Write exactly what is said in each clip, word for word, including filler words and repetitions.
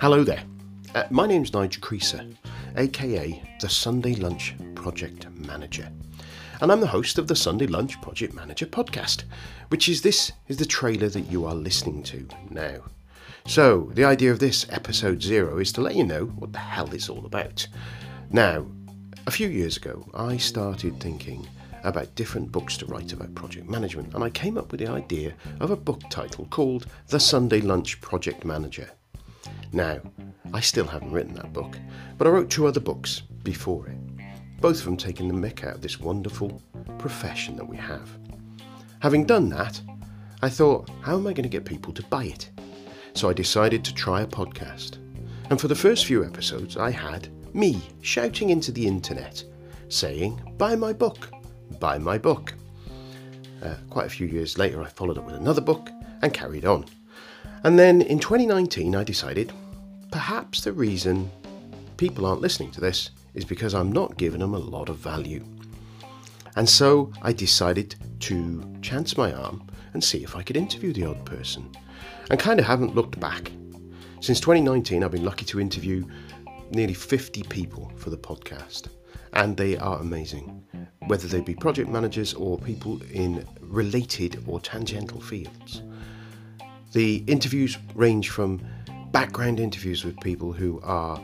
Hello there. Uh, my name's Nigel Creaser, aka the Sunday Lunch Project Manager. And I'm the host of the Sunday Lunch Project Manager podcast, which is this is the trailer that you are listening to now. So, the idea of this episode zero is to let you know what the hell it's all about. Now, a few years ago, I started thinking about different books to write about project management, and I came up with the idea of a book title called The Sunday Lunch Project Manager. Now, I still haven't written that book, but I wrote two other books before it, both of them taking the mick out of this wonderful profession that we have. Having done that, I thought, how am I going to get people to buy it? So I decided to try a podcast. And for the first few episodes, I had me shouting into the internet, saying, buy my book, buy my book. Uh, quite a few years later, I followed up with another book and carried on. And then in twenty nineteen, I decided perhaps the reason people aren't listening to this is because I'm not giving them a lot of value. And so I decided to chance my arm and see if I could interview the odd person. And kind of haven't looked back. Since twenty nineteen, I've been lucky to interview nearly fifty people for the podcast. And they are amazing, whether they be project managers or people in related or tangential fields. The interviews range from background interviews with people who are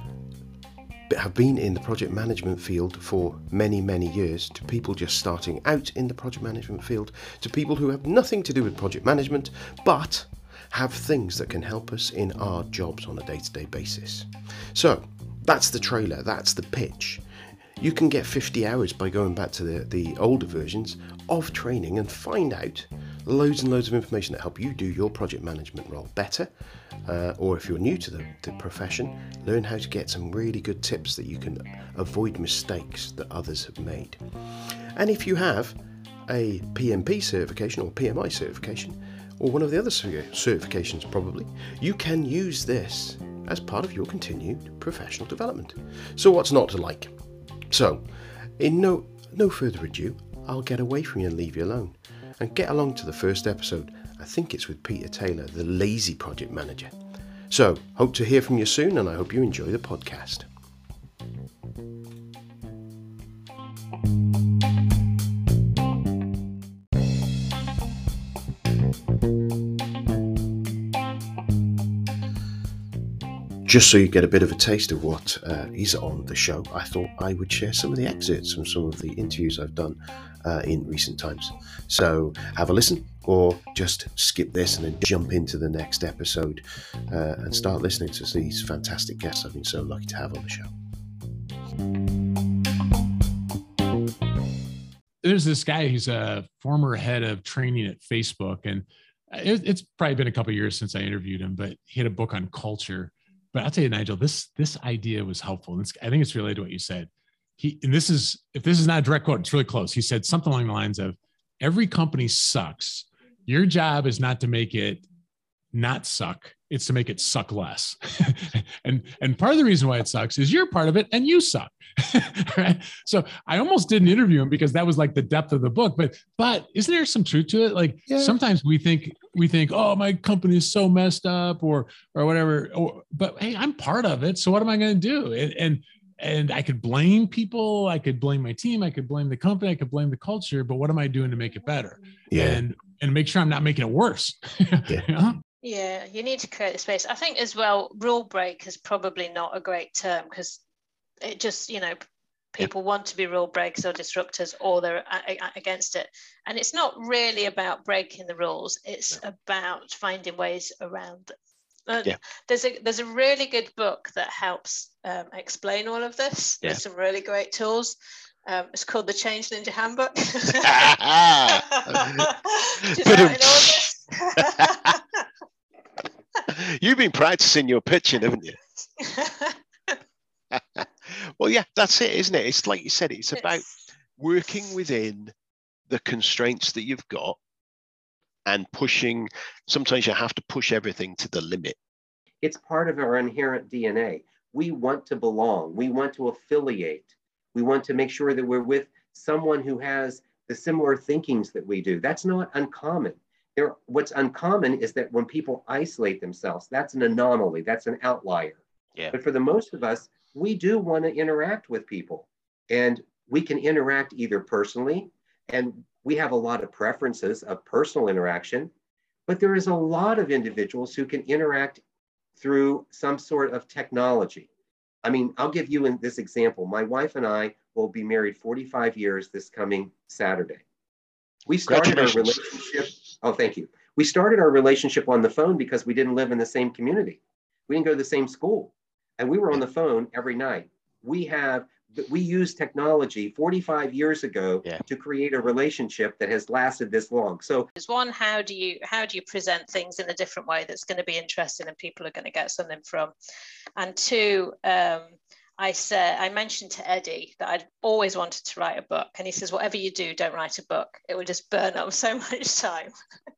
have been in the project management field for many, many years, to people just starting out in the project management field, to people who have nothing to do with project management, but have things that can help us in our jobs on a day-to-day basis. So that's the trailer, that's the pitch. You can get fifty hours by going back to the, the older versions of training and find out loads and loads of information that help you do your project management role better. Uh, or if you're new to the, the profession, learn how to get some really good tips that you can avoid mistakes that others have made. And if you have a P M P certification or P M I certification, or one of the other certifications probably, you can use this as part of your continued professional development. So what's not to like? So, in no no further ado, I'll get away from you and leave you alone, and get along to the first episode. I think it's with Peter Taylor, the lazy project manager. So, hope to hear from you soon, and I hope you enjoy the podcast. Just so you get a bit of a taste of what uh, is on the show, I thought I would share some of the excerpts from some of the interviews I've done uh, in recent times. So have a listen, or just skip this and then jump into the next episode uh, and start listening to these fantastic guests I've been so lucky to have on the show. There's this guy who's a former head of training at Facebook, and it's probably been a couple of years since I interviewed him, but he had a book on culture. But I'll tell you, Nigel, this this idea was helpful. And I think it's related to what you said. He and this is, if this is not a direct quote, it's really close. He said something along the lines of, every company sucks. Your job is not to make it not suck. It's to make it suck less. and and part of the reason why it sucks is you're part of it and you suck. Right? So I almost didn't interview him because that was like the depth of the book. But but isn't there some truth to it? Like yeah. Sometimes we think we think, oh, my company is so messed up, or or whatever. Or, but hey, I'm part of it. So what am I going to do? And and and I could blame people. I could blame my team. I could blame the company. I could blame the culture. But what am I doing to make it better? Yeah. And and make sure I'm not making it worse. Yeah. You know? Yeah, you need to create the space. I think as well, rule break is probably not a great term, because it just, you know, people yeah. want to be rule breakers or disruptors, or they're against it. And it's not really about breaking the rules. It's no. about finding ways around it. Uh, yeah. There's a there's a really good book that helps um, explain all of this. Yeah. There's some really great tools. Um, it's called The Change Ninja Handbook. Just out in August. You've been practicing your pitching, haven't you? Well, yeah, that's it, isn't it? It's like you said, it's about it's... working within the constraints that you've got and pushing. Sometimes you have to push everything to the limit. It's part of our inherent D N A. We want to belong. We want to affiliate. We want to make sure that we're with someone who has the similar thinkings that we do. That's not uncommon. There, what's uncommon is that when people isolate themselves, that's an anomaly, that's an outlier. Yeah. But for the most of us, we do want to interact with people, and we can interact either personally, and we have a lot of preferences of personal interaction, but there is a lot of individuals who can interact through some sort of technology. I mean, I'll give you in this example. My wife and I will be married forty-five years this coming Saturday. We started our relationship. Oh, thank you. We started our relationship on the phone because we didn't live in the same community. We didn't go to the same school, and we were on the phone every night. We have we used technology forty-five years ago yeah. to create a relationship that has lasted this long. So, one, how do you how do you present things in a different way that's going to be interesting and people are going to get something from? And two, um, I said I mentioned to Eddie that I'd always wanted to write a book, and he says, whatever you do, don't write a book. It will just burn up so much time.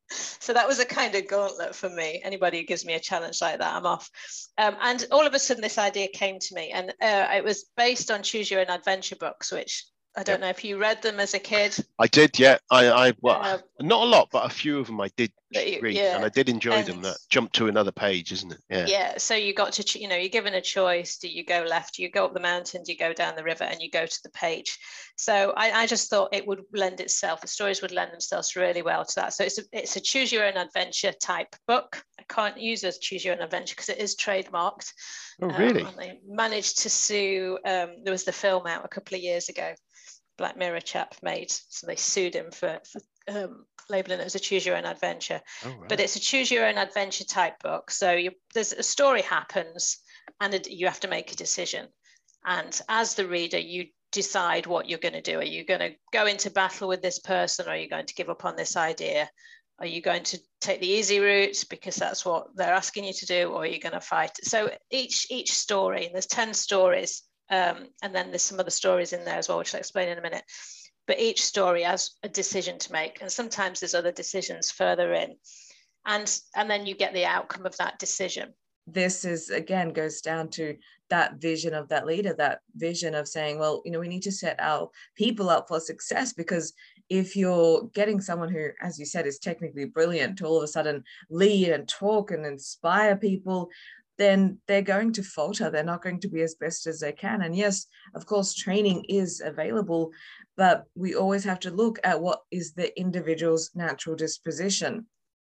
So that was a kind of gauntlet for me. Anybody who gives me a challenge like that, I'm off. Um, and all of a sudden, this idea came to me, and uh, it was based on Choose Your Own Adventure books, which I don't yep. know if you read them as a kid. I did, yeah. I, I well, uh, not a lot, but a few of them I did you, read, yeah. and I did enjoy and, them. That jump to another page, isn't it? Yeah. Yeah. So you got to, you know, you're given a choice. Do you go left? Do you go up the mountain? Do you go down the river? And you go to the page. So I, I just thought it would lend itself. The stories would lend themselves really well to that. So it's a, it's a Choose Your Own Adventure type book. I can't use as Choose Your Own Adventure because it is trademarked. Oh, really? Um, and they managed to sue. Um, there was the film out a couple of years ago. Black Mirror chap made, so they sued him for, for um, labeling it as a Choose Your Own Adventure. Oh, right. But it's a Choose Your Own Adventure type book. So you, there's a story happens, and it, you have to make a decision. And as the reader, you decide what you're going to do. Are you going to go into battle with this person, or are you going to give up on this idea? Are you going to take the easy route because that's what they're asking you to do, or are you going to fight? So each each story, and there's ten stories. Um, and then there's some other stories in there as well, which I'll explain in a minute. But each story has a decision to make. And sometimes there's other decisions further in. And, and then you get the outcome of that decision. This is, again, goes down to that vision of that leader, that vision of saying, well, you know, we need to set our people up for success, because if you're getting someone who, as you said, is technically brilliant to all of a sudden lead and talk and inspire people, then they're going to falter. They're not going to be as best as they can. And yes, of course, training is available, but we always have to look at what is the individual's natural disposition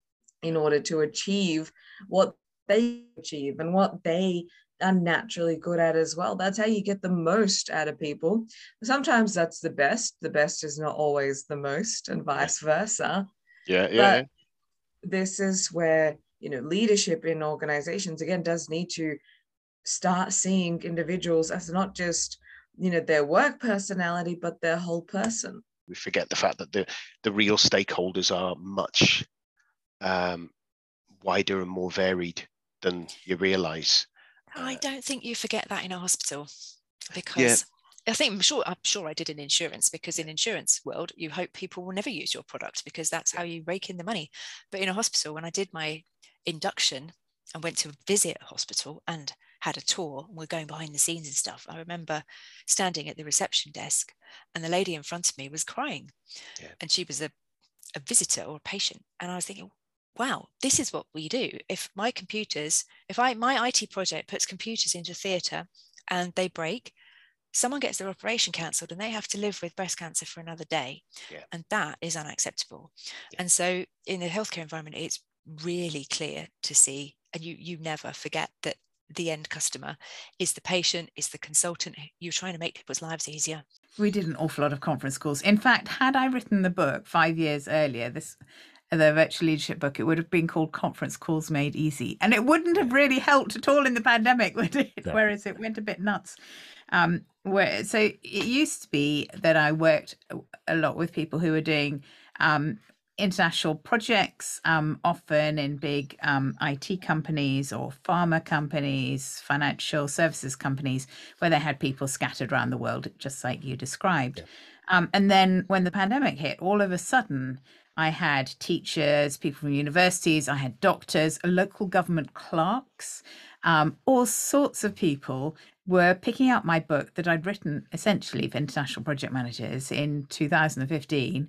in order to achieve what they achieve and what they are naturally good at as well. That's how you get the most out of people. Sometimes that's the best. The best is not always the most, and vice versa. Yeah, yeah. But this is where, you know, leadership in organizations, again, does need to start seeing individuals as not just, you know, their work personality, but their whole person. We forget the fact that the, the real stakeholders are much um, wider and more varied than you realize. I don't think you forget that in a hospital, because yeah. I think I'm sure I'm sure I did in insurance, because in insurance world, you hope people will never use your product because that's how you rake in the money. But in a hospital, when I did my induction and went to visit a hospital and had a tour, and we're going behind the scenes and stuff, I remember standing at the reception desk and the lady in front of me was crying. Yeah. And she was a, a visitor or a patient. And I was thinking, wow, this is what we do. If my computers, if I my I T project puts computers into theatre and they break, someone gets their operation cancelled and they have to live with breast cancer for another day. Yeah. And that is unacceptable. Yeah. And so in the healthcare environment, it's really clear to see, and you you never forget that the end customer is the patient, is the consultant. You're trying to make people's lives easier. We did an awful lot of conference calls. In fact, had I written the book five years earlier, this the virtual leadership book, it would have been called Conference Calls Made Easy. And it wouldn't have really helped at all in the pandemic, would it? Yeah. Whereas it went a bit nuts. Um, where so it used to be that I worked a lot with people who were doing um, international projects, um, often in big um, I T companies or pharma companies, financial services companies, where they had people scattered around the world, just like you described. Yeah. Um, and then when the pandemic hit, all of a sudden, I had teachers, people from universities, I had doctors, local government clerks, um, all sorts of people were picking up my book that I'd written essentially for international project managers in two thousand fifteen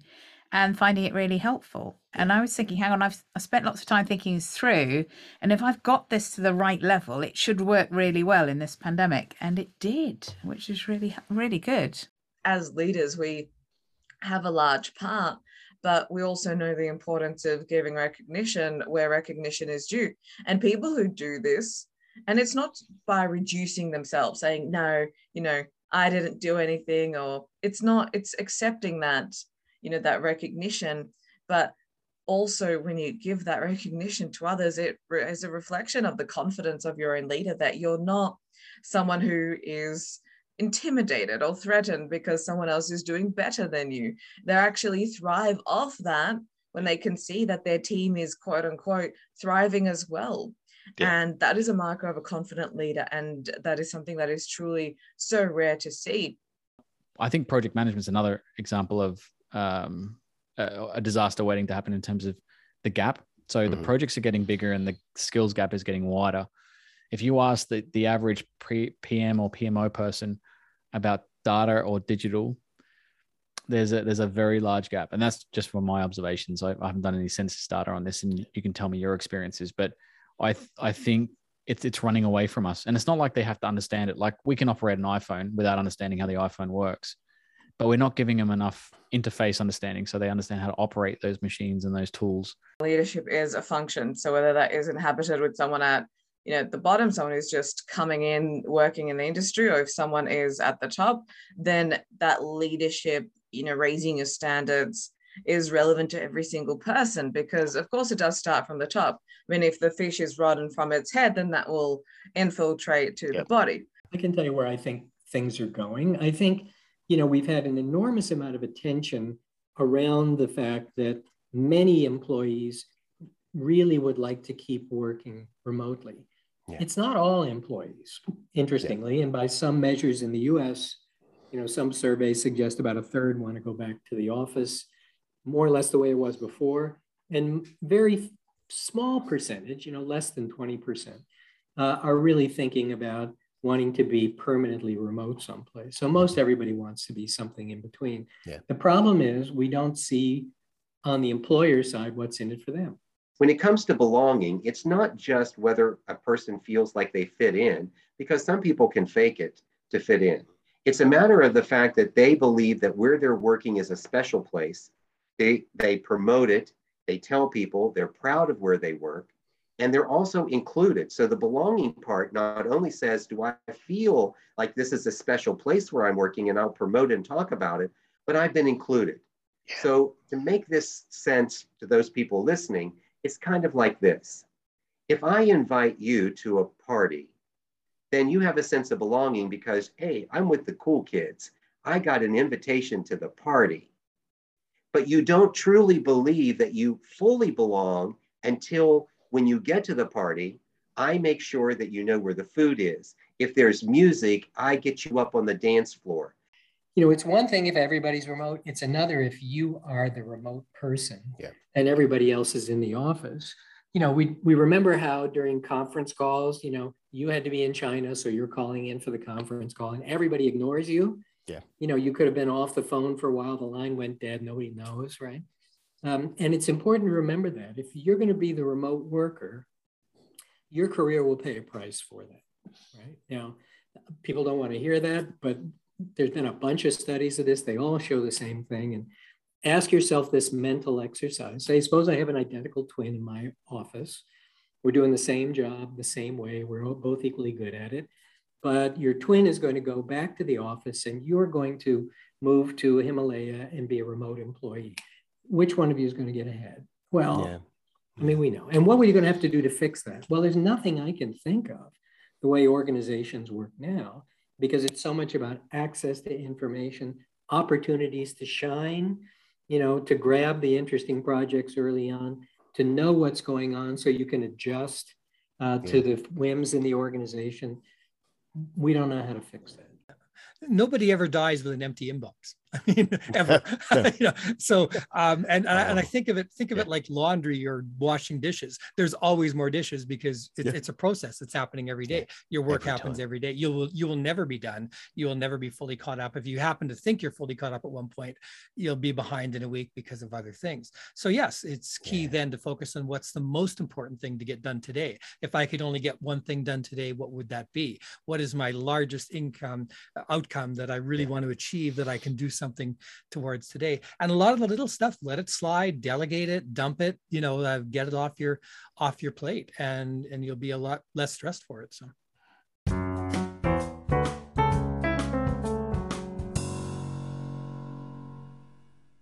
and finding it really helpful. And I was thinking, hang on, I've, I've spent lots of time thinking this through. And if I've got this to the right level, it should work really well in this pandemic. And it did, which is really, really good. As leaders, we have a large part, but we also know the importance of giving recognition where recognition is due. And people who do this, and it's not by reducing themselves, saying, no, you know, I didn't do anything, or it's not, it's accepting that, you know, that recognition. But also when you give that recognition to others, it is a reflection of the confidence of your own leader, that you're not someone who is intimidated or threatened because someone else is doing better than you. They actually thrive off that when they can see that their team is quote unquote thriving as well. Yeah. And that is a marker of a confident leader. And that is something that is truly so rare to see. I think project management is another example of um, a, a disaster waiting to happen in terms of the gap. So mm-hmm. the projects are getting bigger and the skills gap is getting wider. If you ask the, the average pre, P M or P M O person about data or digital, there's a there's a very large gap. And that's just from my observations. I, I haven't done any census data on this, and you can tell me your experiences, but I th- I think it's it's running away from us. And it's not like they have to understand it. Like we can operate an iPhone without understanding how the iPhone works, but we're not giving them enough interface understanding so they understand how to operate those machines and those tools. Leadership is a function. So whether that is inhabited with someone at, you know, at the bottom, someone who's just coming in, working in the industry, or if someone is at the top, then that leadership, you know, raising your standards is relevant to every single person, because of course it does start from the top. I mean, if the fish is rotten from its head, then that will infiltrate to yep. the body. I can tell you where I think things are going. I think, you know, we've had an enormous amount of attention around the fact that many employees really would like to keep working remotely. Yeah. It's not all employees, interestingly, yeah. and by some measures in the U S, you know, some surveys suggest about a third want to go back to the office, more or less the way it was before, and very small percentage, you know, less than twenty percent, uh, are really thinking about wanting to be permanently remote someplace. So most everybody wants to be something in between. Yeah. The problem is we don't see on the employer side what's in it for them. When it comes to belonging, it's not just whether a person feels like they fit in, because some people can fake it to fit in. It's a matter of the fact that they believe that where they're working is a special place. They, they promote it. They tell people they're proud of where they work, and they're also included. So the belonging part not only says, do I feel like this is a special place where I'm working, and I'll promote and talk about it, but I've been included. Yeah. So to make this sense to those people listening, it's kind of like this. If I invite you to a party, then you have a sense of belonging because, hey, I'm with the cool kids. I got an invitation to the party. But you don't truly believe that you fully belong until when you get to the party, I make sure that you know where the food is. If there's music, I get you up on the dance floor. You know, it's one thing if everybody's remote. It's another if you are the remote person yeah. and everybody else is in the office. You know, we we remember how during conference calls, you know, you had to be in China, so you're calling in for the conference call and everybody ignores you. Yeah. You know, you could have been off the phone for a while. The line went dead. Nobody knows, right? Um, and it's important to remember that if you're going to be the remote worker, your career will pay a price for that, right? Now, people don't want to hear that, but there's been a bunch of studies of this. They all show the same thing. And ask yourself this mental exercise. Say, suppose I have an identical twin in my office. We're doing the same job, the same way. We're both equally good at it. But your twin is going to go back to the office and you're going to move to Himalaya and be a remote employee. Which one of you is going to get ahead? Well, yeah. I mean, we know. And what were you going to have to do to fix that? Well, there's nothing I can think of the way organizations work now, because it's so much about access to information, opportunities to shine, you know, to grab the interesting projects early on, to know what's going on so you can adjust uh, to yeah. the whims in the organization. We don't know how to fix that. Nobody ever dies with an empty inbox. I mean, ever. you know, so, um, and, and, I, and I think of it, think of yeah. it like laundry or washing dishes. There's always more dishes because it's, yeah. it's a process that's happening every day. Your work every happens time. every day. You will, you will never be done. You will never be fully caught up. If you happen to think you're fully caught up at one point, you'll be behind in a week because of other things. So yes, it's key yeah. then to focus on what's the most important thing to get done today. If I could only get one thing done today, what would that be? What is my largest income outcome that I really yeah. want to achieve that I can do something towards today? And a lot of the little stuff, let it slide, delegate it, dump it, you know, uh, get it off your off your plate, and and you'll be a lot less stressed for it. So